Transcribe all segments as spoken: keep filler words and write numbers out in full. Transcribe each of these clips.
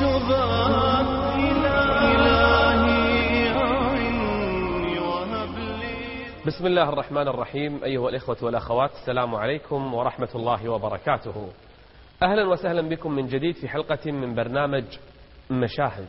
تبات إلهي أعني وهب لي. بسم الله الرحمن الرحيم. أيها الإخوة والأخوات، السلام عليكم ورحمة الله وبركاته. أهلا وسهلا بكم من جديد في حلقة من برنامج مشاهد.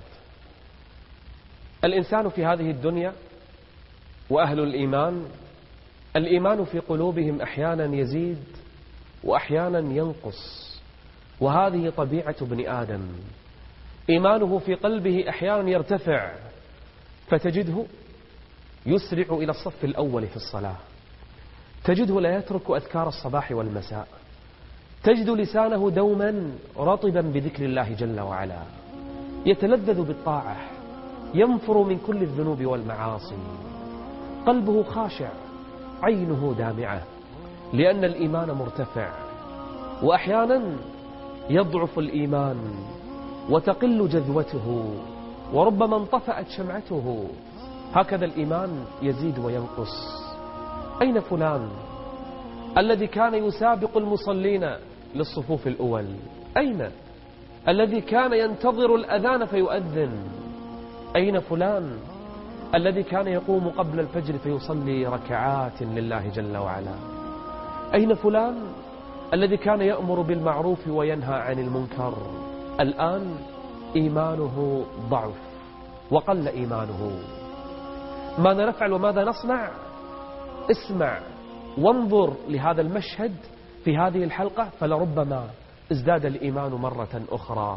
الإنسان في هذه الدنيا وأهل الإيمان، الإيمان في قلوبهم أحيانا يزيد وأحيانا ينقص، وهذه طبيعة ابن آدم. إيمانه في قلبه أحيانا يرتفع فتجده يسرع إلى الصف الأول في الصلاة، تجده لا يترك أذكار الصباح والمساء، تجد لسانه دوما رطبا بذكر الله جل وعلا، يتلذذ بالطاعة، ينفر من كل الذنوب والمعاصي، قلبه خاشع، عينه دامعة، لأن الإيمان مرتفع. وأحيانا يضعف الإيمان وتقل جذوته وربما انطفأت شمعته. هكذا الإيمان يزيد وينقص. أين فلان الذي كان يسابق المصلين للصفوف الأول؟ أين الذي كان ينتظر الأذان فيؤذن؟ أين فلان الذي كان يقوم قبل الفجر فيصلي ركعات لله جل وعلا؟ أين فلان الذي كان يأمر بالمعروف وينهى عن المنكر؟ الآن إيمانه ضعف وقل إيمانه. ماذا نفعل وماذا نصنع؟ اسمع وانظر لهذا المشهد في هذه الحلقة، فلربما ازداد الإيمان مرة أخرى.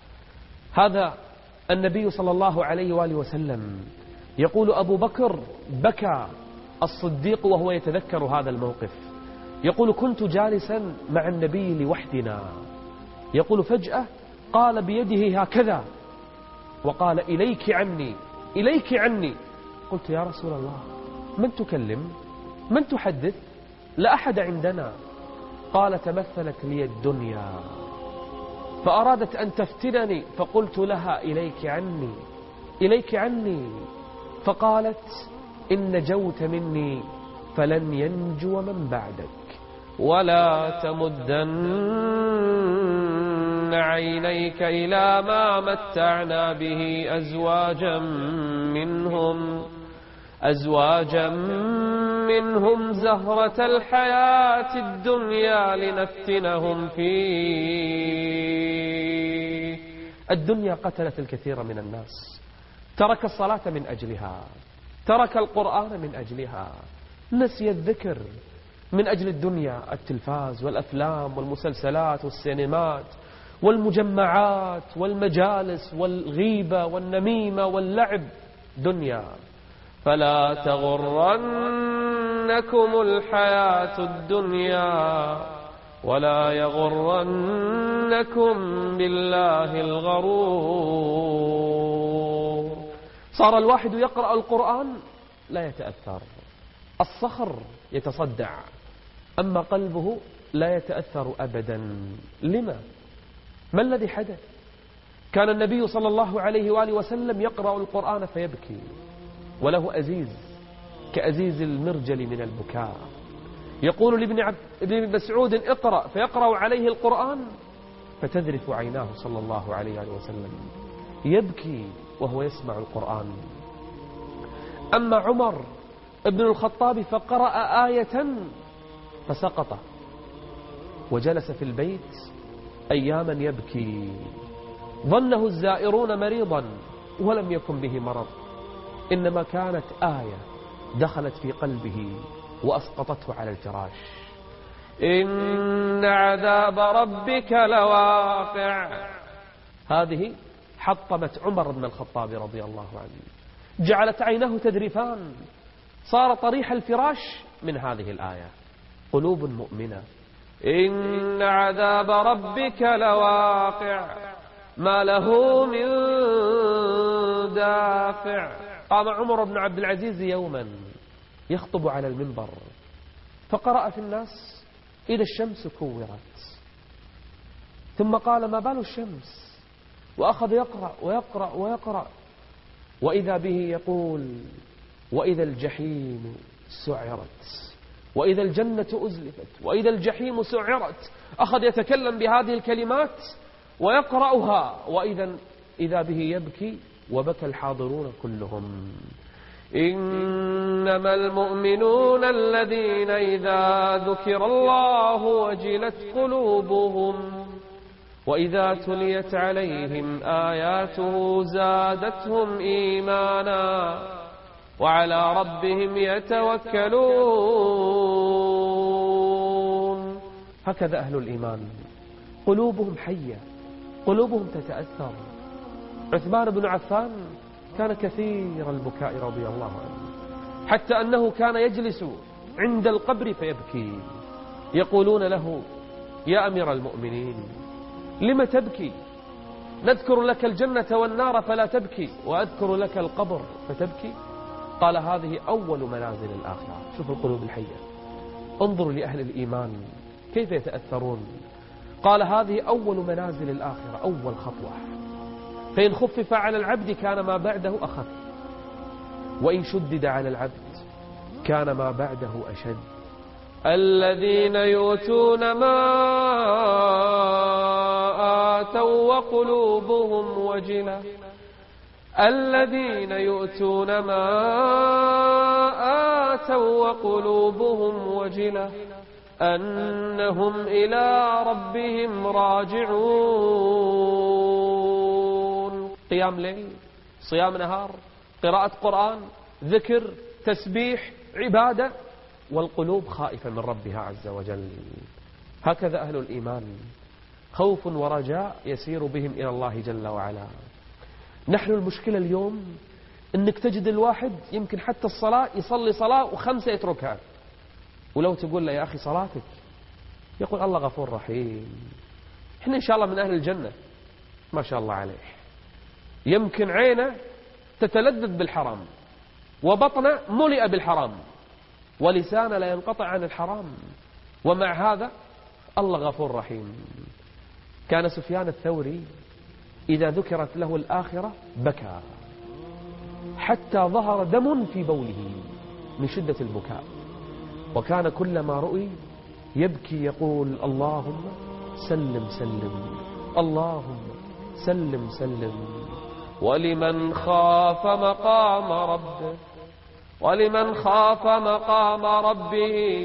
هذا النبي صلى الله عليه وآله وسلم يقول: أبو بكر بكى الصديق وهو يتذكر هذا الموقف، يقول: كنت جالسا مع النبي لوحدنا، يقول: فجأة قال بيده هكذا وقال: إليك عني إليك عني. قلت: يا رسول الله، من تكلم؟ من تحدث؟ لا أحد عندنا. قال: تمثلت لي الدنيا فأرادت أن تفتنني، فقلت لها: إليك عني إليك عني. فقالت: إن نجوت مني فلن ينجو من بعدك، ولا تمدن عينيك إلى ما متعنا به أزواجا منهم أزواجا منهم زهرة الحياة الدنيا لنفتنهم فيه. الدنيا قتلت الكثير من الناس، ترك الصلاة من أجلها، ترك القرآن من أجلها، نسي الذكر من أجل الدنيا. التلفاز والأفلام والمسلسلات والسينمات والمجمعات والمجالس والغيبة والنميمة واللعب، دنيا. فلا تغرنكم الحياة الدنيا ولا يغرنكم بالله الغرور. صار الواحد يقرأ القرآن لا يتأثر، الصخر يتصدع، أما قلبه لا يتأثر أبدا. لما؟ ما الذي حدث؟ كان النبي صلى الله عليه وآله وسلم يقرأ القرآن فيبكي، وله أزيز كأزيز المرجل من البكاء. يقول لابن عب... ابن مسعود: اقرأ، فيقرأ عليه القرآن فتذرف عيناه صلى الله عليه وآله وسلم، يبكي وهو يسمع القرآن. أما عمر ابن الخطاب فقرأ آية فسقط وجلس في البيت أياما يبكي، ظنه الزائرون مريضا ولم يكن به مرض، إنما كانت آية دخلت في قلبه وأسقطته على الفراش. إن عذاب ربك لواقع. هذه حطمت عمر بن الخطاب رضي الله عنه، جعلت عينه تذرفان، صار طريح الفراش من هذه الآية. قلوب مؤمنة. إن عذاب ربك لواقع ما له من دافع. قام عمر بن عبد العزيز يوما يخطب على المنبر فقرأ في الناس: إذا الشمس كورت، ثم قال: ما بال الشمس؟ وأخذ يقرأ ويقرأ ويقرأ، وإذا به يقول: وإذا الجحيم سعرت، وإذا الجنة أزلفت، وإذا الجحيم سعرت. أخذ يتكلم بهذه الكلمات ويقرأها: وإذا إذا به يبكي وبكى الحاضرون كلهم. إنما المؤمنون الذين إذا ذكر الله وجلت قلوبهم وإذا تليت عليهم آياته زادتهم إيمانا وعلى ربهم يتوكلون. هكذا أهل الإيمان، قلوبهم حية، قلوبهم تتأثر. عثمان بن عفان كان كثير البكاء رضي الله عنه، حتى أنه كان يجلس عند القبر فيبكي. يقولون له: يا أمير المؤمنين لم تبكي؟ نذكر لك الجنة والنار فلا تبكي، وأذكر لك القبر فتبكي. قال: هذه أول منازل الآخرة. شوف القلوب الحية، انظروا لأهل الإيمان كيف يتأثرون. قال: هذه أول منازل الآخرة، أول خطوة، فإن خفف على العبد كان ما بعده أخف، وإن شدد على العبد كان ما بعده أشد. الذين يؤتون ما آتوا وقلوبهم وجلة الذين يؤتون ما آتوا وقلوبهم وجلة أنهم إلى ربهم راجعون. قيام ليل، صيام نهار، قراءة قرآن، ذكر، تسبيح، عبادة، والقلوب خائفة من ربها عز وجل. هكذا أهل الإيمان، خوف ورجاء يسير بهم إلى الله جل وعلا. نحن المشكلة اليوم أنك تجد الواحد يمكن حتى الصلاة يصلي صلاة وخمسة يتركها، ولو تقول له: يا أخي صلاتك، يقول: الله غفور رحيم، إحنا إن شاء الله من أهل الجنة، ما شاء الله عليه. يمكن عينه تتلذذ بالحرام، وبطنه ملئ بالحرام، ولسانه لا ينقطع عن الحرام، ومع هذا الله غفور رحيم. كان سفيان الثوري إذا ذكرت له الآخرة بكى حتى ظهر دم في بوله من شدة البكاء، وكان كلما رؤي يبكي يقول: اللهم سلم سلم، اللهم سلم سلم. ولمن خاف مقام ربه ولمن خاف مقام ربه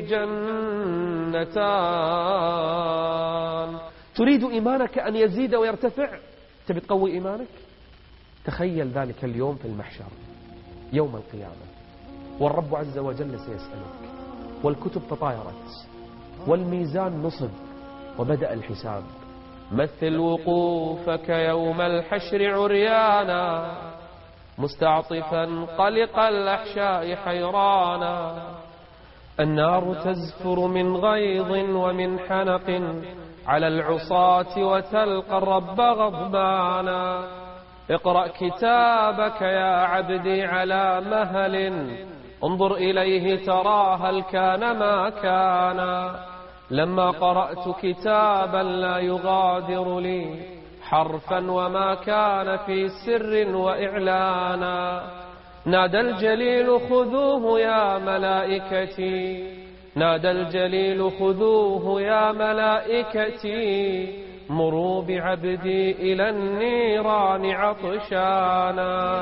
جنتان. تريد إيمانك أن يزيد ويرتفع؟ تبي تقوي إيمانك؟ تخيل ذلك اليوم في المحشر يوم القيامة، والرب عز وجل سيسألك، والكتب تطايرت، والميزان نصب، وبدأ الحساب. مثل وقوفك يوم الحشر عريانا مستعطفا قلق الأحشاء حيرانا. النار تزفر من غيظ ومن حنق على العصاة وتلقى الرب غضبانا. اقرأ كتابك يا عبدي على مهل، انظر إليه ترى هل كان ما كان. لما قرأت كتابا لا يغادر لي حرفا وما كان في سر وإعلانا. نادى الجليل خذوه يا ملائكتي، نادى الجليل خذوه يا ملائكتي، مروا بعبدي إلى النيران عطشانا.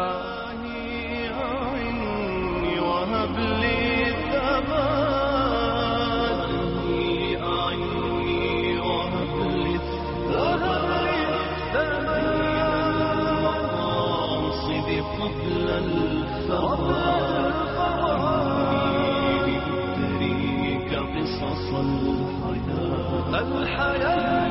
وهب لي الثبات، أعني وهب لي الثبات، المناصب قبل الفوات، أريك قصص الحياة، الحياة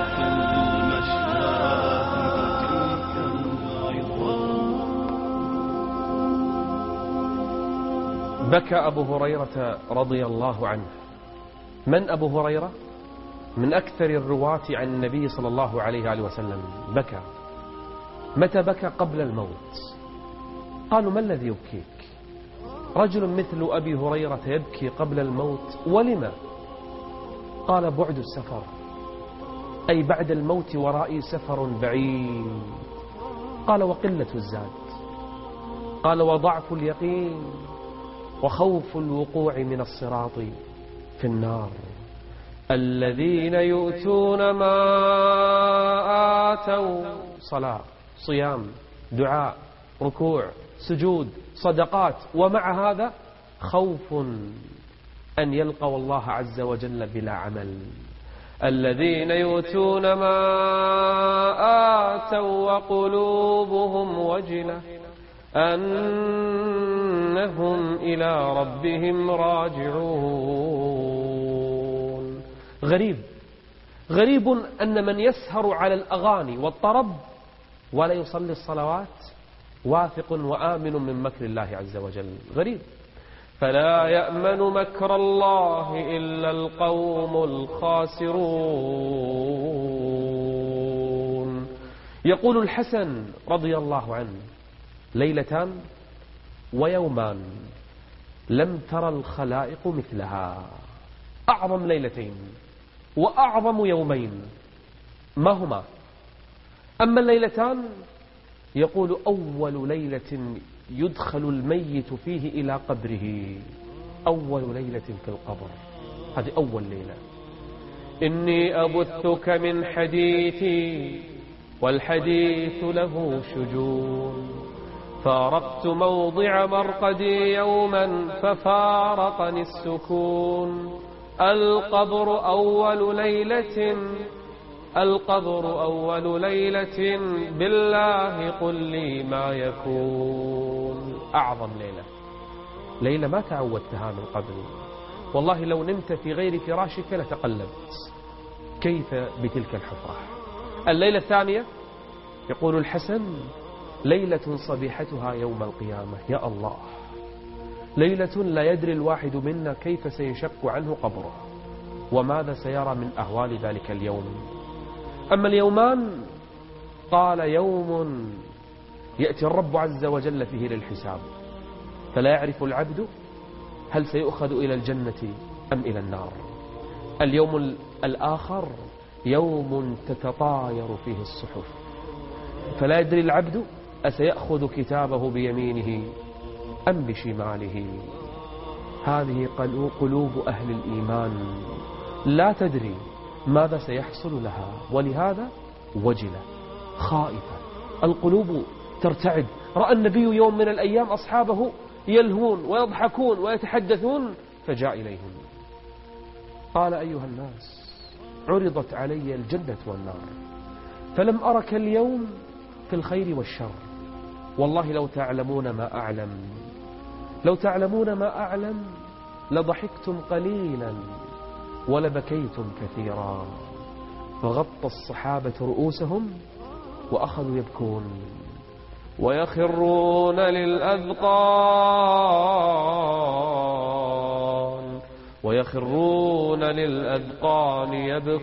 بكى أبو هريرة رضي الله عنه. من أبو هريرة؟ من أكثر الرواة عن النبي صلى الله عليه وآله وسلم. بكى. متى بكى؟ قبل الموت. قالوا: ما الذي يبكيك؟ رجل مثل أبي هريرة يبكي قبل الموت، ولما؟ قال: بعد السفر، أي بعد الموت ورائي سفر بعيد. قال: وقلة الزاد. قال: وضعف اليقين، وخوف الوقوع من الصراط في النار. الذين يؤتون ما آتوا، صلاة، صيام، دعاء، ركوع، سجود، صدقات، ومع هذا خوف أن يلقوا الله عز وجل بلا عمل. الذين يؤتون ما آتوا وقلوبهم وجلة أنهم إلى ربهم راجعون. غريب غريب أن من يسهر على الأغاني والطرب ولا يصلي الصلوات واثق وآمن من مكر الله عز وجل. غريب. فلا يأمن مكر الله إلا القوم الخاسرون. يقول الحسن رضي الله عنه: ليلتان ويومان لم ترى الخلائق مثلها. أعظم ليلتين وأعظم يومين ما هما؟ أما الليلتان يقول: أول ليلة يدخل الميت فيه إلى قبره، أول ليلة في القبر، هذه أول ليلة. إني أبثك من حديثي والحديث له شجون، فارقت موضع مرقدي يوما ففارقني السكون. القبر أول ليلة القبر أول ليلة بالله قل لي ما يكون. أعظم ليلة، ليلة ما تعودتها من قبل. والله لو نمت في غير فراشك لتقلبت. كيف بتلك الحفرة؟ الليلة الثانية يقول الحسن: ليلة صبيحتها يوم القيامة. يا الله، ليلة لا يدري الواحد منا كيف سينشق عنه قبره وماذا سيرى من أهوال ذلك اليوم. أما اليومان قال: يوم يأتي الرب عز وجل فيه للحساب، فلا يعرف العبد هل سيؤخذ إلى الجنة أم إلى النار. اليوم الآخر يوم تتطاير فيه الصحف، فلا يدري العبد أسيأخذ كتابه بيمينه أم بشماله. هذه قلوب أهل الإيمان لا تدري ماذا سيحصل لها، ولهذا وجلة خائفة، القلوب ترتعد. رأى النبي يوم من الأيام أصحابه يلهون ويضحكون ويتحدثون، فجاء إليهم قال: أيها الناس، عرضت علي الجنة والنار فلم أرك اليوم في الخير والشر. والله لو تعلمون ما أعلم لو تعلمون ما أعلم لضحكتم قليلا ولبكيتم كثيرا. فغطى الصحابة رؤوسهم وأخذوا يبكون ويخرون للأذقان ويخرون للأذقان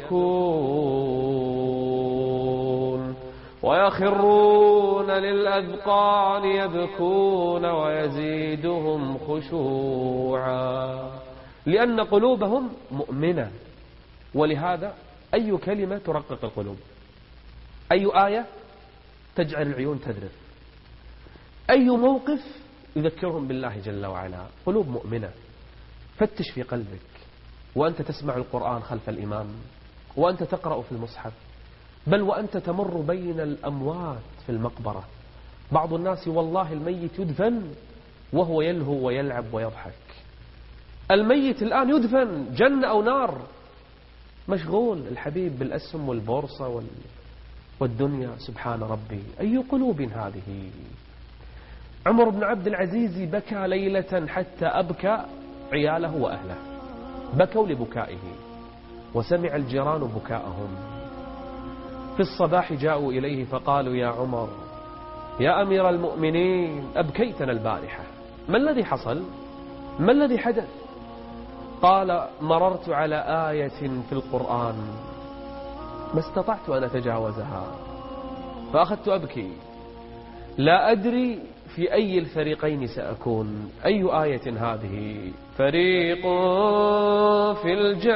يبكون ويخرون للأذقان يبكون ويزيدهم خشوعا، لأن قلوبهم مؤمنة. ولهذا أي كلمة ترقق القلوب، أي آية تجعل العيون تذرف، أي موقف يذكرهم بالله جل وعلا. قلوب مؤمنة. فتش في قلبك وأنت تسمع القرآن خلف الإمام، وأنت تقرأ في المصحف، بل وأنت تمر بين الأموات في المقبرة. بعض الناس والله الميت يدفن وهو يلهو ويلعب ويضحك. الميت الآن يدفن جنة أو نار، مشغول الحبيب بالأسهم والبورصة والدنيا. سبحان ربي، أي قلوب هذه. عمر بن عبد العزيز بكى ليلة حتى أبكى عياله وأهله، بكوا لبكائه وسمع الجيران بكاءهم. في الصباح جاءوا إليه فقالوا: يا عمر، يا أمير المؤمنين، أبكيتنا البارحة، ما الذي حصل؟ ما الذي حدث؟ قال: مررت على آية في القرآن ما استطعت أن أتجاوزها فأخذت أبكي، لا أدري في أي الفريقين سأكون. أي آية هذه؟ فريق في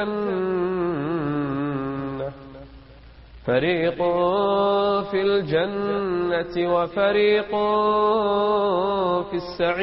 الجنة فريق في الجنة وفريق في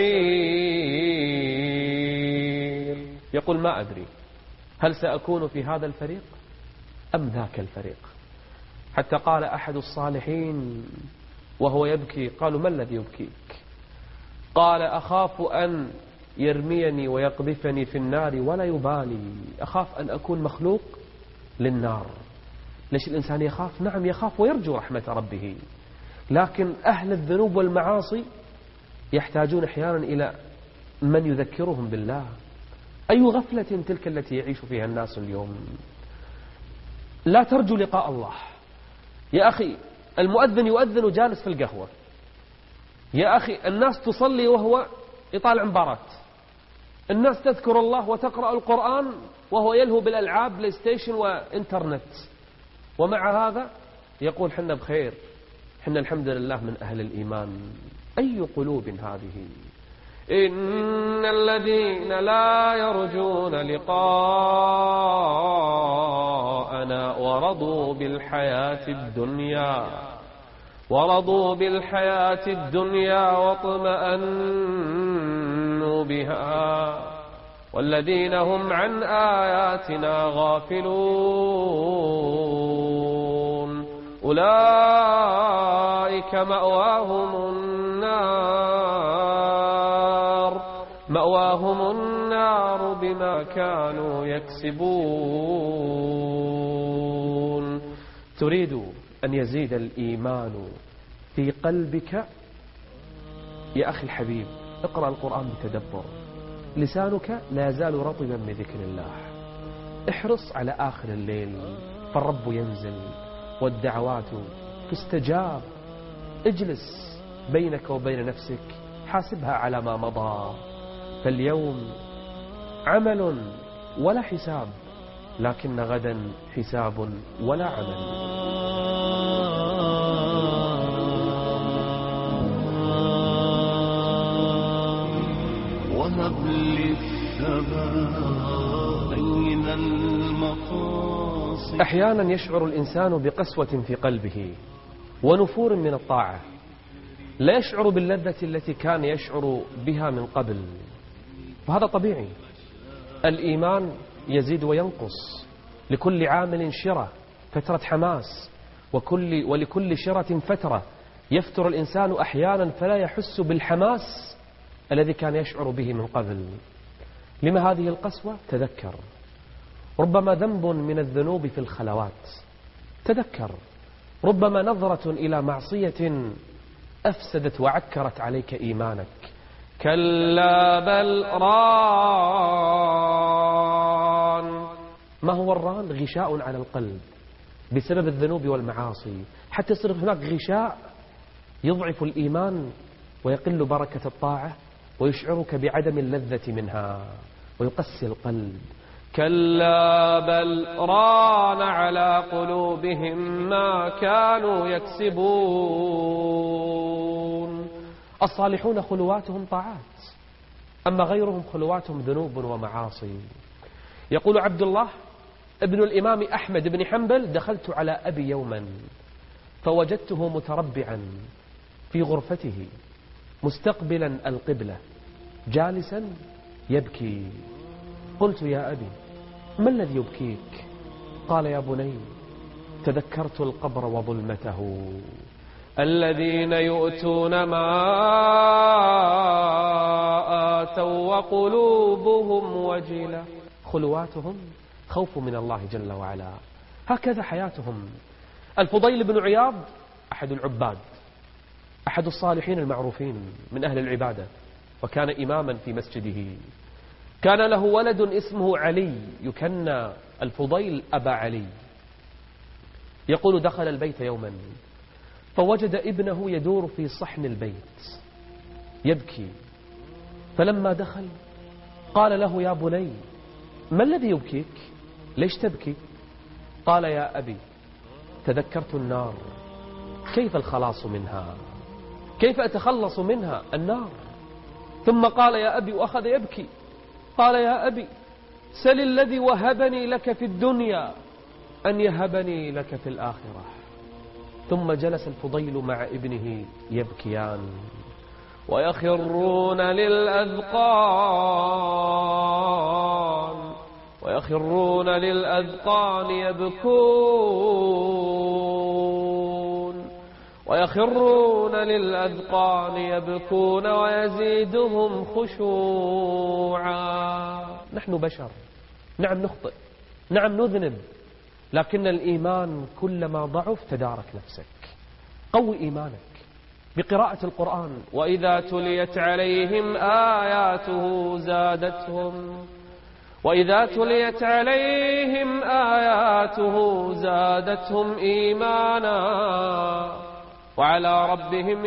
السعير. يقول: ما أدري هل سأكون في هذا الفريق أم ذاك الفريق. حتى قال أحد الصالحين: وهو يبكي. قالوا: ما الذي يبكيك؟ قال: أخاف أن يرميني ويقذفني في النار ولا يبالي، أخاف أن أكون مخلوق للنار. ليش الإنسان يخاف؟ نعم يخاف ويرجو رحمة ربه، لكن أهل الذنوب والمعاصي يحتاجون أحيانا إلى من يذكرهم بالله. أي غفلة تلك التي يعيش فيها الناس اليوم. لا ترجو لقاء الله يا أخي. المؤذن يؤذن جالس في القهوة يا أخي. الناس تصلي وهو يطالع مباراة. الناس تذكر الله وتقرأ القرآن وهو يلهو بالألعاب بلاي ستيشن وإنترنت. ومع هذا يقول: حنا بخير، حنا الحمد لله من أهل الإيمان. أي قلوب هذه؟ إن الذين لا يرجون لقاءنا ورضوا بالحياة الدنيا ورضوا بالحياة الدنيا واطمأنوا بها والذين هم عن آياتنا غافلون أولئك مأواهم النار مأواهم النار بما كانوا يكسبون. تريد أن يزيد الإيمان في قلبك يا أخي الحبيب، اقرأ القرآن بتدبر. لسانك لا يزال رطبا من ذكر الله. احرص على آخر الليل فالرب ينزل والدعوات تستجاب. اجلس بينك وبين نفسك، حاسبها على ما مضى. فاليوم عمل ولا حساب، لكن غدا حساب ولا عمل. وهب لي الثبات بين المقاصد. أحيانا يشعر الإنسان بقسوة في قلبه ونفور من الطاعة، لا يشعر باللذة التي كان يشعر بها من قبل، وهذا طبيعي. الإيمان يزيد وينقص، لكل عامل شرة، فترة حماس، وكل ولكل شرة فترة. يفتر الإنسان أحيانا فلا يحس بالحماس الذي كان يشعر به من قبل. لما هذه القسوة؟ تذكر، ربما ذنب من الذنوب في الخلوات. تذكر، ربما نظرة إلى معصية أفسدت وعكرت عليك إيمانك. كلا بل ران. ما هو الران؟ غشاء على القلب بسبب الذنوب والمعاصي، حتى يصير هناك غشاء يضعف الإيمان ويقل بركة الطاعة ويشعرك بعدم اللذة منها ويقسي القلب. كلا بل ران على قلوبهم ما كانوا يكسبون. الصالحون خلواتهم طاعات، أما غيرهم خلواتهم ذنوب ومعاصي. يقول عبد الله ابن الإمام أحمد بن حنبل: دخلت على أبي يوما فوجدته متربعا في غرفته مستقبلا القبلة جالسا يبكي. قلت: يا أبي ما الذي يبكيك؟ قال: يا بني تذكرت القبر وظلمته، الذين يؤتون ما آتوا وقلوبهم وجلة. خلواتهم خوف من الله جل وعلا، هكذا حياتهم. الفضيل بن عياض أحد العباد، أحد الصالحين المعروفين من أهل العبادة، وكان إماما في مسجده. كان له ولد اسمه علي، يكنى الفضيل أبا علي. يقول: دخل البيت يوما فوجد ابنه يدور في صحن البيت يبكي، فلما دخل قال له: يا بني ما الذي يبكيك؟ ليش تبكي؟ قال: يا أبي تذكرت النار، كيف الخلاص منها؟ كيف أتخلص منها؟ النار. ثم قال: يا أبي، وأخذ يبكي. قال: يا أبي سل الذي وهبني لك في الدنيا أن يهبني لك في الآخرة. ثم جلس الفضيل مع ابنه يبكيان ويخرون للأذقان ويخرون للأذقان يبكون ويخرون للأذقان يبكون ويزيدهم خشوعا. نحن بشر، نعم نخطئ، نعم نذنب، لكن الإيمان كلما ضعف تدارك نفسك. قوي إيمانك بقراءة القرآن. وإذا تليت عليهم آياته زادتهم وإذا تليت عليهم آياته زادتهم إيمانا وعلى ربهم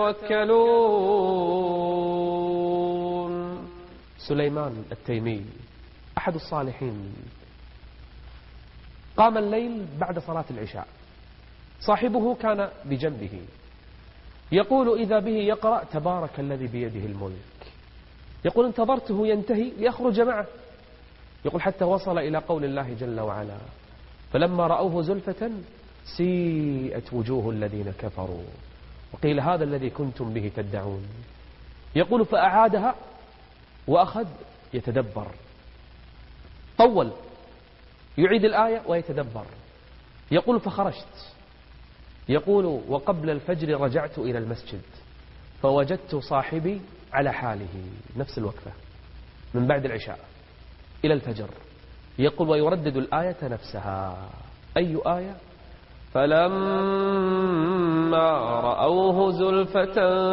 يتوكلون. سليمان التيمي أحد الصالحين قام الليل بعد صلاة العشاء، صاحبه كان بجنبه، يقول إذا به يقرأ تبارك الذي بيده الملك. يقول انتظرته ينتهي ليخرج معه، يقول حتى وصل إلى قول الله جل وعلا فلما رأوه زلفة سيئت وجوه الذين كفروا وقيل هذا الذي كنتم به تدعون. يقول فأعادها وأخذ يتدبر، طول يعيد الآية ويتدبر. يقول فخرجت، يقول وقبل الفجر رجعت إلى المسجد فوجدت صاحبي على حاله، نفس الوقفة من بعد العشاء إلى الفجر. يقول ويردد الآية نفسها. أي آية؟ فلما رأوه زلفة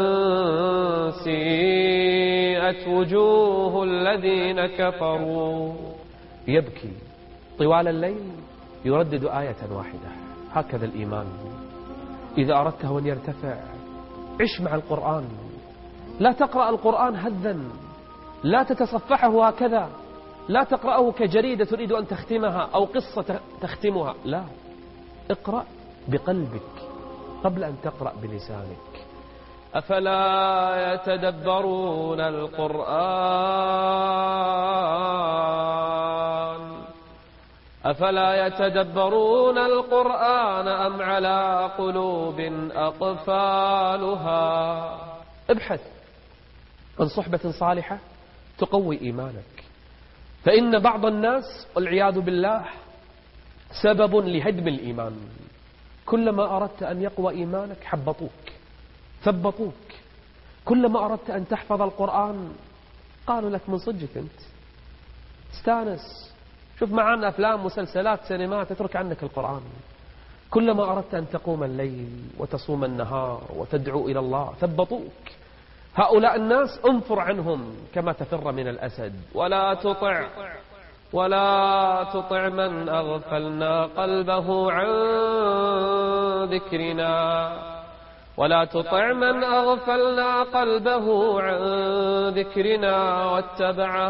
سيئت وجوه الذين كفروا. يبكي طوال الليل يردد آية واحدة. هكذا الإيمان، إذا أردته أن يرتفع عش مع القرآن، لا تقرأ القرآن هذا، لا تتصفحه هكذا، لا تقرأه كجريدة تريد أن تختمها أو قصة تختمها، لا، اقرأ بقلبك قبل أن تقرأ بلسانك. أفلا يتدبرون القرآن أفلا يتدبرون القرآن أم على قلوب أقفالها. ابحث عن صحبة صالحة تقوي إيمانك، فإن بعض الناس والعياذ بالله سبب لهدم الإيمان. كلما أردت أن يقوى إيمانك حبطوك ثبطوك، كلما أردت أن تحفظ القرآن قالوا لك من صدقك أنت استانس، شوف معنا أفلام مسلسلات سينمات، تترك عنك القرآن. كلما أردت أن تقوم الليل وتصوم النهار وتدعو إلى الله ثبطوك. هؤلاء الناس انفر عنهم كما تفر من الأسد. ولا تطع ولا تطع من أغفلنا قلبه عن ذكرنا ولا تطع من أغفلنا قلبه عن ذكرنا واتبع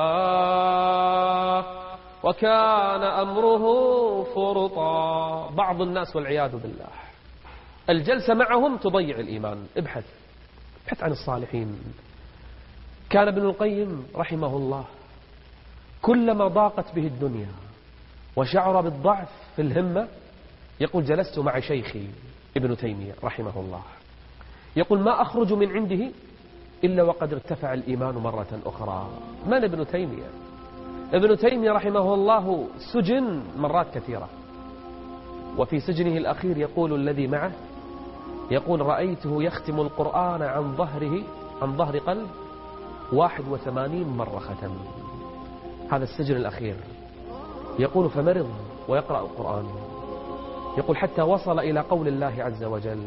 هواه وكان أمره فرطا. بعض الناس والعياذ بالله الجلسة معهم تضيع الإيمان. ابحث ابحث عن الصالحين. كان ابن القيم رحمه الله كلما ضاقت به الدنيا وشعر بالضعف في الهمة يقول جلست مع شيخي ابن تيمية رحمه الله، يقول ما أخرج من عنده إلا وقد ارتفع الإيمان مرة أخرى. من ابن تيمية؟ ابن تيمية رحمه الله سجن مرات كثيرة، وفي سجنه الأخير يقول الذي معه يقول رأيته يختم القرآن عن ظهره عن ظهر قلب واحد وثمانين مرة ختم. هذا السجن الأخير. يقول فمرض ويقرأ القرآن، يقول حتى وصل إلى قول الله عز وجل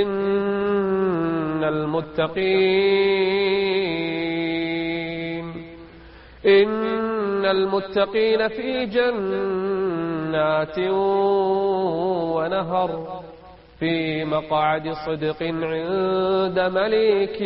إن المتقين إن المتقين في جنات ونهر في مقعد صدق عند مليك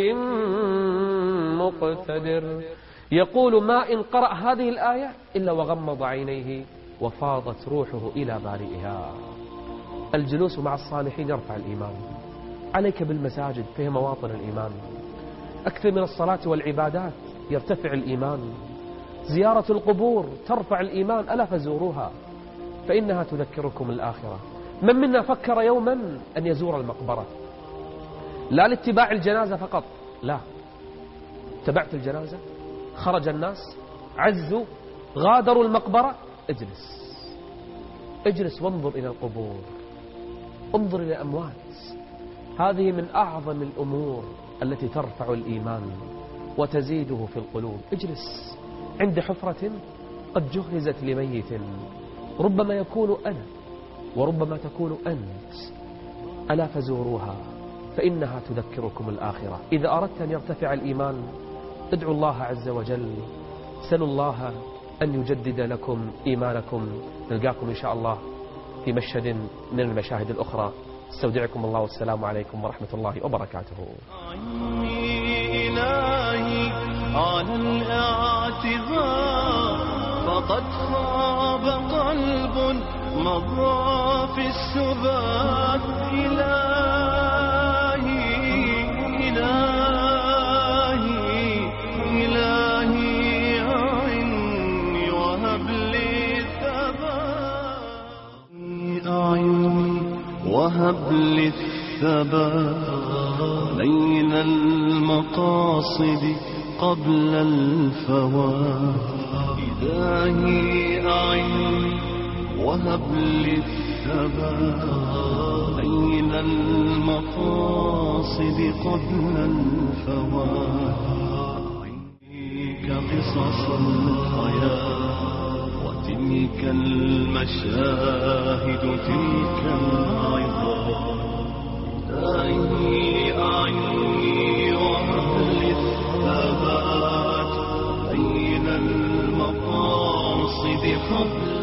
مقتدر. يقول ما إن قرأ هذه الآية إلا وغمض عينيه وفاضت روحه إلى بارئها. الجلوس مع الصالحين يرفع الإيمان. عليك بالمساجد، فيها مواطن الإيمان. أكثر من الصلاة والعبادات يرتفع الإيمان. زيارة القبور ترفع الإيمان، ألا فزوروها فإنها تذكركم الآخرة. من منا فكر يوما أن يزور المقبرة، لا لاتباع الجنازة فقط، لا، تبعت الجنازة، خرج الناس عزوا غادروا المقبرة، اجلس اجلس وانظر إلى القبور، انظر إلى الأموات، هذه من أعظم الأمور التي ترفع الإيمان وتزيده في القلوب. اجلس عند حفرة قد جهزت لميت، ربما يكون أنا وربما تكون أنت، ألا فزوروها فإنها تذكركم الآخرة. إذا أردت أن يرتفع الإيمان ادعوا الله عز وجل، سلوا الله أن يجدد لكم إيمانكم. نلقاكم إن شاء الله في مشهد من المشاهد الأخرى. استودعكم الله والسلام عليكم ورحمة الله وبركاته. عني إلهي على الاعتذار، فقد خاب قلب مضى في السبات. إلهي إلهي إلهي أعني وهب لي الثبات، أعني وهب لي الثبات بين المقاصد قبل الفوات. إلهي أعني وهب لي الثبات بين المقاصد قبل الفوات. عندك قصص الحياة وتلك المشاهد تلك العظات. إلهي أعني وهب لي الثبات بين المقاصد قبل